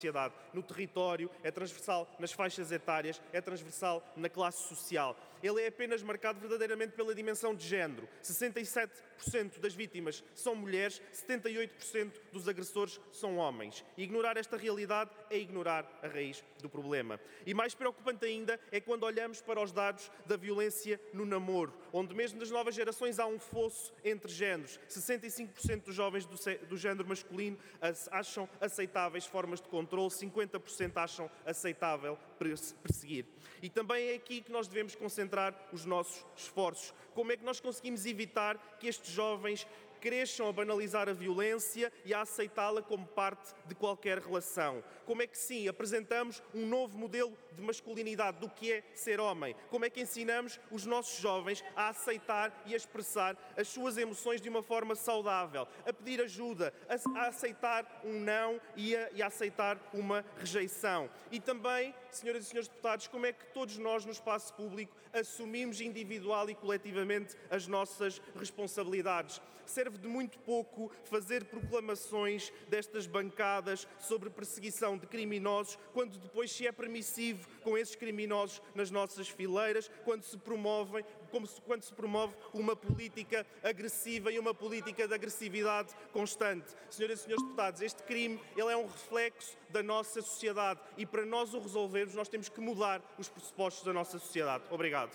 sociedade, no território, é transversal nas faixas etárias, é transversal na classe social. Ele é apenas marcado verdadeiramente pela dimensão de género. 67% das vítimas são mulheres, 78% dos agressores são homens. E ignorar esta realidade é ignorar a raiz do problema. E mais preocupante ainda é quando olhamos para os dados da violência no namoro, onde mesmo nas novas gerações há um fosso entre géneros. 65% dos jovens do género masculino acham aceitáveis formas de controle, 50% acham aceitável perseguir. E também é aqui que nós devemos concentrar os nossos esforços. Como é que nós conseguimos evitar que estes jovens cresçam a banalizar a violência e a aceitá-la como parte de qualquer relação? Como é que sim, apresentamos um novo modelo de masculinidade do que é ser homem? Como é que ensinamos os nossos jovens a aceitar e a expressar as suas emoções de uma forma saudável, a pedir ajuda, a aceitar um não e a aceitar uma rejeição? E também, senhoras e senhores deputados, como é que todos nós no espaço público assumimos individual e coletivamente as nossas responsabilidades? Serve de muito pouco fazer proclamações destas bancadas sobre perseguição de criminosos, quando depois se é permissivo com esses criminosos nas nossas fileiras, quando se promove uma política agressiva e uma política de agressividade constante. Senhoras e senhores deputados, este crime ele é um reflexo da nossa sociedade e para nós o resolvermos nós temos que mudar os pressupostos da nossa sociedade. Obrigado.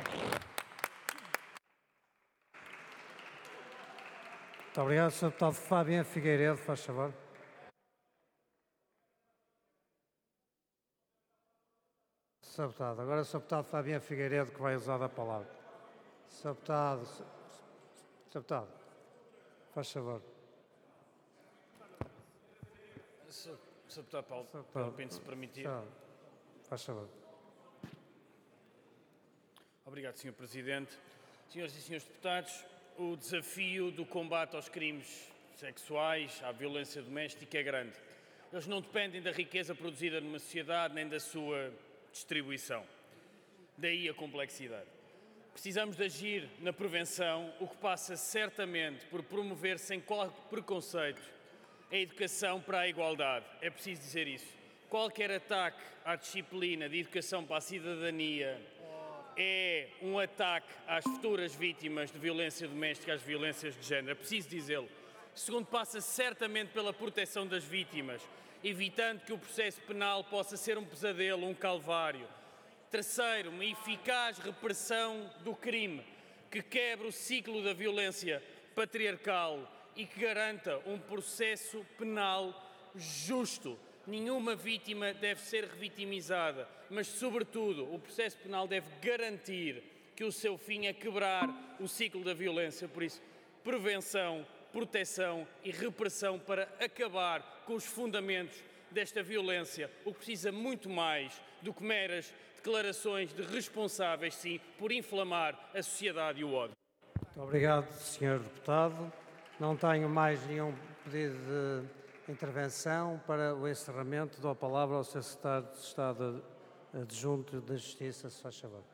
Muito obrigado, Sr. Deputado Fábio Figueiredo, faz favor. Sr. Deputado, agora é o Sr. Deputado Fábio Figueiredo que vai usar a palavra. Sr. Deputado, faz favor. Sr. Deputado Paulo Pinto, se permitir. Faz favor. Obrigado, Sr. Presidente. Senhoras e senhores deputados, o desafio do combate aos crimes sexuais, à violência doméstica é grande. Eles não dependem da riqueza produzida numa sociedade nem da sua distribuição. Daí a complexidade. Precisamos de agir na prevenção, o que passa certamente por promover sem qualquer preconceito a educação para a igualdade. É preciso dizer isso. Qualquer ataque à disciplina de educação para a cidadania é um ataque às futuras vítimas de violência doméstica, às violências de género. É preciso dizê-lo. Segundo, passa certamente pela proteção das vítimas, evitando que o processo penal possa ser um pesadelo, um calvário. Terceiro, uma eficaz repressão do crime, que quebre o ciclo da violência patriarcal e que garanta um processo penal justo. Nenhuma vítima deve ser revitimizada, mas, sobretudo, o processo penal deve garantir que o seu fim é quebrar o ciclo da violência. Por isso, prevenção, proteção e repressão para acabar com os fundamentos desta violência, o que precisa muito mais do que meras declarações de responsáveis, sim, por inflamar a sociedade e o ódio. Muito obrigado, Sr. Deputado. Não tenho mais nenhum pedido de intervenção. Para o encerramento, dou a palavra ao Sr. Secretário de Estado Adjunto da Justiça, se faz favor.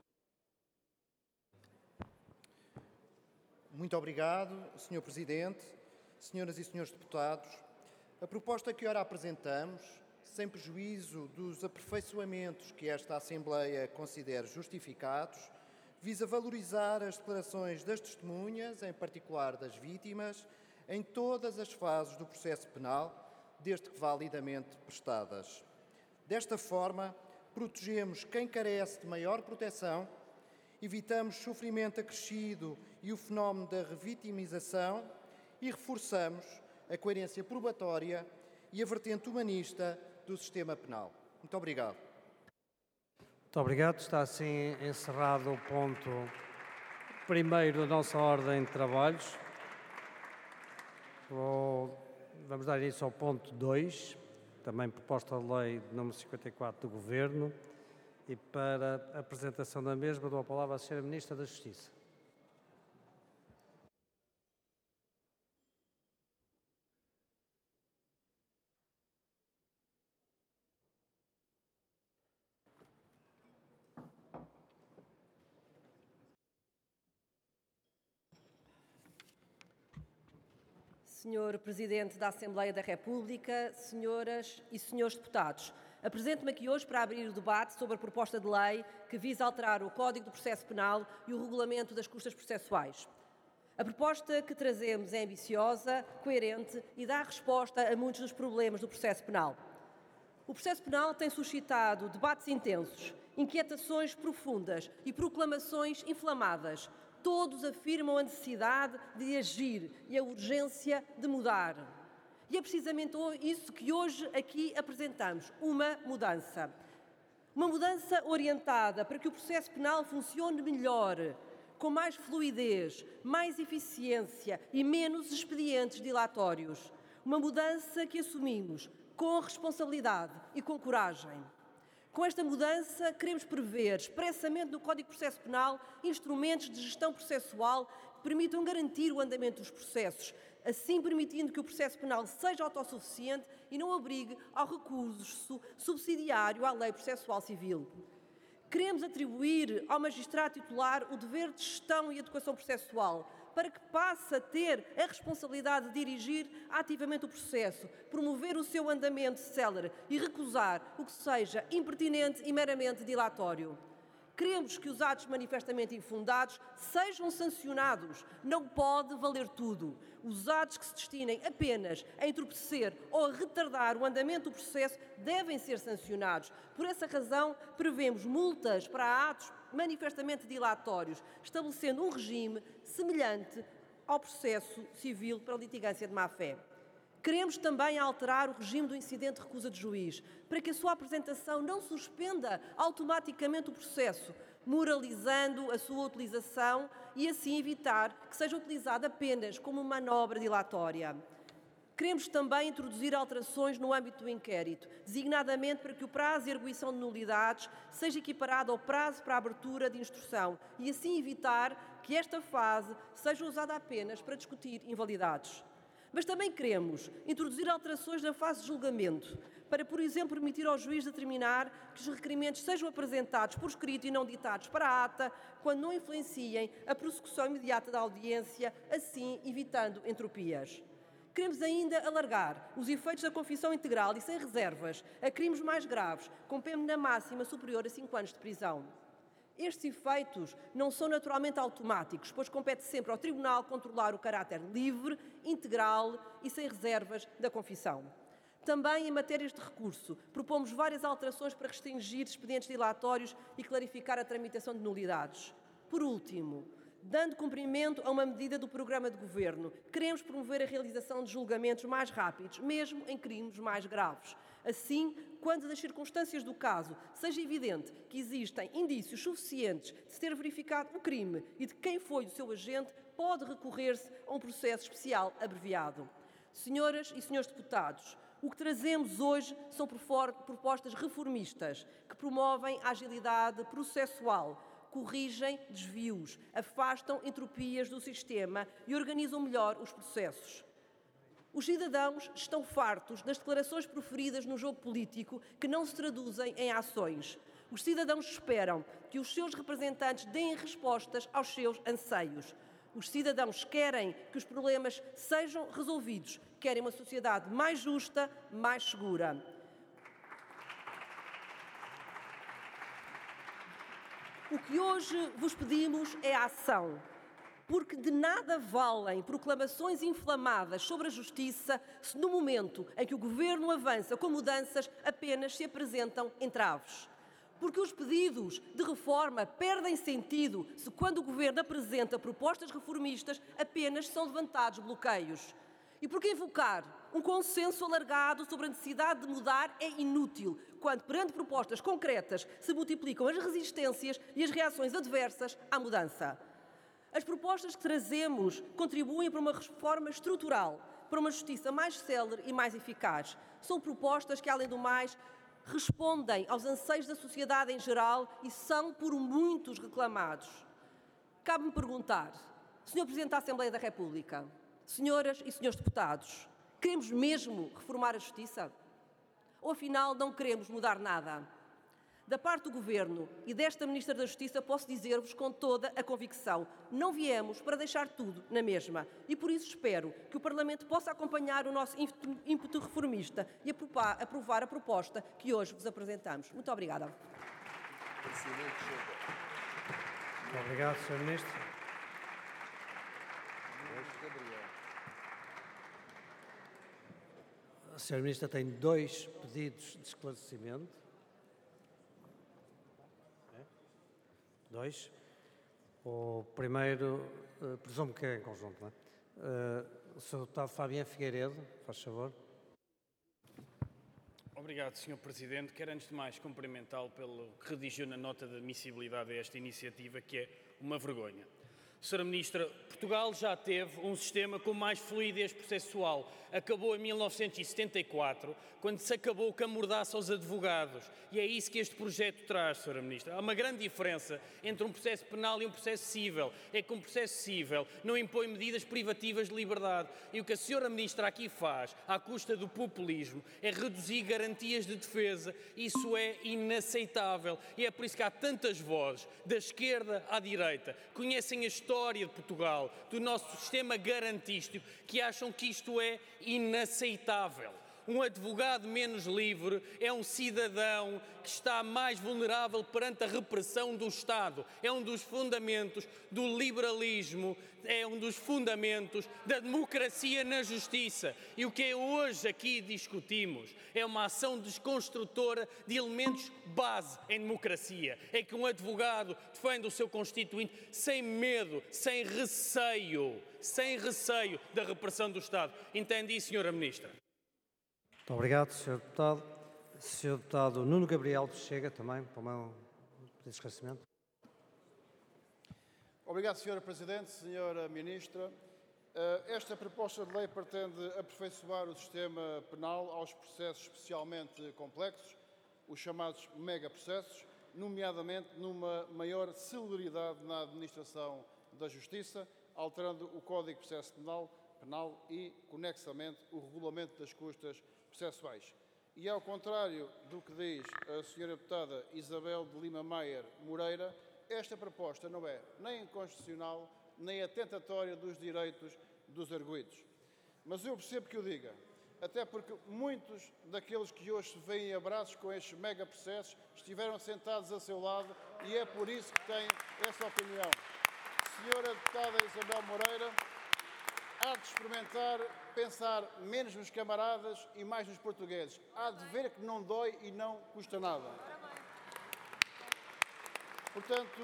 Muito obrigado, Sr. Presidente, senhoras e senhores deputados. A proposta que ora apresentamos, sem prejuízo dos aperfeiçoamentos que esta Assembleia considere justificados, visa valorizar as declarações das testemunhas, em particular das vítimas, em todas as fases do processo penal, desde que validamente prestadas. Desta forma, protegemos quem carece de maior proteção, evitamos sofrimento acrescido e o fenómeno da revitimização e reforçamos a coerência probatória e a vertente humanista do sistema penal. Muito obrigado. Muito obrigado. Está assim encerrado o ponto primeiro da nossa ordem de trabalhos. Vamos dar início ao ponto 2, também proposta de lei número 54 do Governo, e para a apresentação da mesma dou a palavra à Sra. Ministra da Justiça. Senhor Presidente da Assembleia da República, senhoras e senhores deputados, apresento-me aqui hoje para abrir o debate sobre a proposta de lei que visa alterar o Código do Processo Penal e o Regulamento das Custas Processuais. A proposta que trazemos é ambiciosa, coerente e dá resposta a muitos dos problemas do processo penal. O processo penal tem suscitado debates intensos, inquietações profundas e proclamações inflamadas. Todos afirmam a necessidade de agir e a urgência de mudar. E é precisamente isso que hoje aqui apresentamos, uma mudança. Uma mudança orientada para que o processo penal funcione melhor, com mais fluidez, mais eficiência e menos expedientes dilatórios. Uma mudança que assumimos com responsabilidade e com coragem. Com esta mudança, queremos prever expressamente no Código de Processo Penal instrumentos de gestão processual que permitam garantir o andamento dos processos, assim permitindo que o processo penal seja autossuficiente e não obrigue ao recurso subsidiário à lei processual civil. Queremos atribuir ao magistrado titular o dever de gestão e adequação processual, para que passe a ter a responsabilidade de dirigir ativamente o processo, promover o seu andamento célere e recusar o que seja impertinente e meramente dilatório. Queremos que os atos manifestamente infundados sejam sancionados. Não pode valer tudo. Os atos que se destinem apenas a entorpecer ou a retardar o andamento do processo devem ser sancionados. Por essa razão, prevemos multas para atos manifestamente dilatórios, estabelecendo um regime semelhante ao processo civil para litigância de má-fé. Queremos também alterar o regime do incidente de recusa de juiz, para que a sua apresentação não suspenda automaticamente o processo, moralizando a sua utilização e assim evitar que seja utilizado apenas como manobra dilatória. Queremos também introduzir alterações no âmbito do inquérito, designadamente para que o prazo de arguição de nulidades seja equiparado ao prazo para a abertura de instrução e assim evitar que esta fase seja usada apenas para discutir invalidades. Mas também queremos introduzir alterações na fase de julgamento, para, por exemplo, permitir ao juiz determinar que os requerimentos sejam apresentados por escrito e não ditados para a ata, quando não influenciem a prossecução imediata da audiência, assim evitando entropias. Queremos ainda alargar os efeitos da confissão integral e sem reservas a crimes mais graves, com pena máxima superior a 5 anos de prisão. Estes efeitos não são naturalmente automáticos, pois compete sempre ao Tribunal controlar o caráter livre, integral e sem reservas da confissão. Também em matérias de recurso, propomos várias alterações para restringir expedientes dilatórios e clarificar a tramitação de nulidades. Por último, dando cumprimento a uma medida do programa de governo, queremos promover a realização de julgamentos mais rápidos, mesmo em crimes mais graves. Assim, quando das circunstâncias do caso seja evidente que existem indícios suficientes de se ter verificado o crime e de quem foi o seu agente, pode recorrer-se a um processo especial abreviado. Senhoras e senhores deputados, o que trazemos hoje são propostas reformistas que promovem a agilidade processual, corrigem desvios, afastam entropias do sistema e organizam melhor os processos. Os cidadãos estão fartos das declarações proferidas no jogo político que não se traduzem em ações. Os cidadãos esperam que os seus representantes deem respostas aos seus anseios. Os cidadãos querem que os problemas sejam resolvidos, querem uma sociedade mais justa, mais segura. O que hoje vos pedimos é ação. Porque de nada valem proclamações inflamadas sobre a justiça se no momento em que o Governo avança com mudanças apenas se apresentam entraves. Porque os pedidos de reforma perdem sentido se quando o Governo apresenta propostas reformistas apenas são levantados bloqueios. E porque invocar um consenso alargado sobre a necessidade de mudar é inútil, quando perante propostas concretas se multiplicam as resistências e as reações adversas à mudança. As propostas que trazemos contribuem para uma reforma estrutural, para uma justiça mais célere e mais eficaz. São propostas que, além do mais, respondem aos anseios da sociedade em geral e são por muitos reclamados. Cabe-me perguntar, Sr. Presidente da Assembleia da República, senhoras e senhores deputados, queremos mesmo reformar a justiça? Ou afinal não queremos mudar nada? Da parte do Governo e desta Ministra da Justiça, posso dizer-vos com toda a convicção, não viemos para deixar tudo na mesma e por isso espero que o Parlamento possa acompanhar o nosso ímpeto reformista e aprovar a proposta que hoje vos apresentamos. Muito obrigada. Muito obrigado, Sr. Ministro. A Sra. Ministra tem 2 pedidos de esclarecimento. 2. O primeiro, presumo que é em conjunto, não é? O Sr. Deputado Fabiano Figueiredo, faz favor. Obrigado, Sr. Presidente. Quero, antes de mais, cumprimentá-lo pelo que redigiu na nota de admissibilidade a esta iniciativa, que é uma vergonha. Sra. Ministra, Portugal já teve um sistema com mais fluidez processual. Acabou em 1974, quando se acabou com a mordaça aos advogados. E é isso que este projeto traz, Sra. Ministra. Há uma grande diferença entre um processo penal e um processo cível. É que um processo cível não impõe medidas privativas de liberdade. E o que a Sra. Ministra aqui faz, à custa do populismo, é reduzir garantias de defesa. Isso é inaceitável. E é por isso que há tantas vozes, da esquerda à direita, que conhecem a história de Portugal, do nosso sistema garantístico, que acham que isto é inaceitável. Um advogado menos livre é um cidadão que está mais vulnerável perante a repressão do Estado. É um dos fundamentos do liberalismo, é um dos fundamentos da democracia na justiça. E o que hoje aqui discutimos é uma ação desconstrutora de elementos base em democracia. É que um advogado defende o seu constituinte sem medo, sem receio da repressão do Estado. Entende isso, Sra. Ministra? Muito obrigado, Sr. Deputado. Sr. Deputado Nuno Gabriel chega também para o meu pedido de esclarecimento. Obrigado, Sra. Presidente, Sra. Ministra. Esta proposta de lei pretende aperfeiçoar o sistema penal aos processos especialmente complexos, os chamados megaprocessos, nomeadamente numa maior celeridade na administração da justiça, alterando o Código de Processo Penal e, conexamente, o regulamento das custas processuais. E ao contrário do que diz a Sra. Deputada Isabel de Lima Maier Moreira, esta proposta não é nem inconstitucional, nem atentatória dos direitos dos arguidos. Mas eu percebo que o diga, até porque muitos daqueles que hoje se veem abraços com estes megaprocessos estiveram sentados a seu lado e é por isso que têm essa opinião. Sra. Deputada Isabel Moreira, há de experimentar pensar menos nos camaradas e mais nos portugueses. Há de ver que não dói e não custa nada. Portanto,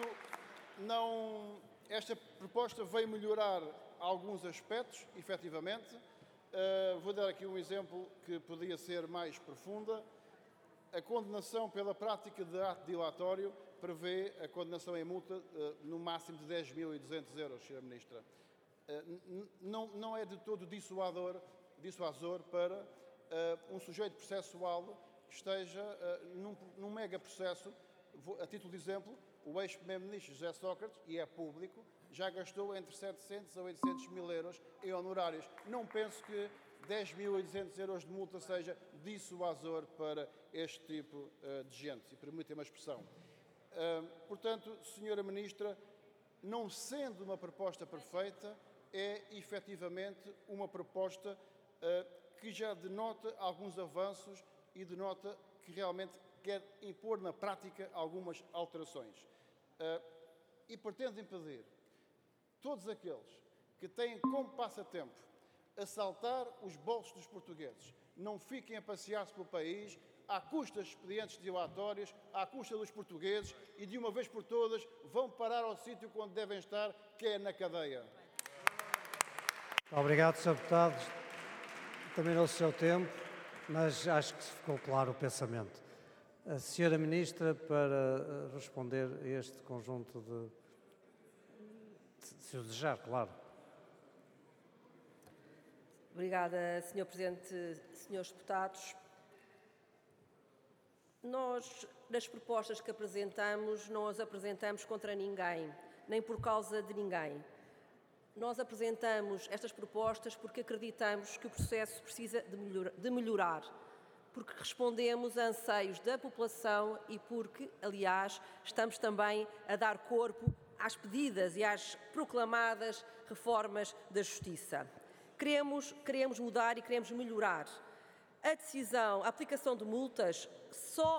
esta proposta veio melhorar alguns aspectos, efetivamente. Vou dar aqui um exemplo que podia ser mais profunda. A condenação pela prática de ato dilatório prevê a condenação em multa no máximo de 10.200 euros, Sra. Ministra. Não é de todo dissuasor para um sujeito processual que esteja num mega processo. A título de exemplo, o ex-primeiro-ministro José Sócrates, e é público, já gastou entre 700 a 800 mil euros em honorários. Não penso que 10.800 euros de multa seja dissuasor para este tipo de gente, e permitem uma expressão. Portanto, Sra. Ministra, não sendo uma proposta perfeita, é efetivamente uma proposta que já denota alguns avanços e denota que realmente quer impor na prática algumas alterações. E pretende impedir todos aqueles que têm como passatempo assaltar os bolsos dos portugueses, não fiquem a passear-se pelo país à custa de expedientes dilatórios, à custa dos portugueses e, de uma vez por todas, vão parar ao sítio onde devem estar, que é na cadeia. Obrigado, Sr. Deputado. Terminou o seu tempo, mas acho que ficou claro o pensamento. A Sra. Ministra, para responder a este conjunto se o desejar, claro. Obrigada, Sr. Presidente, Srs. Deputados. Nós, nas propostas que apresentamos, não as apresentamos contra ninguém, nem por causa de ninguém. Nós apresentamos estas propostas porque acreditamos que o processo precisa de melhorar. porque respondemos a anseios da população e porque, aliás, estamos também a dar corpo às pedidas e às proclamadas reformas da Justiça. Queremos mudar e queremos melhorar. A aplicação de multas só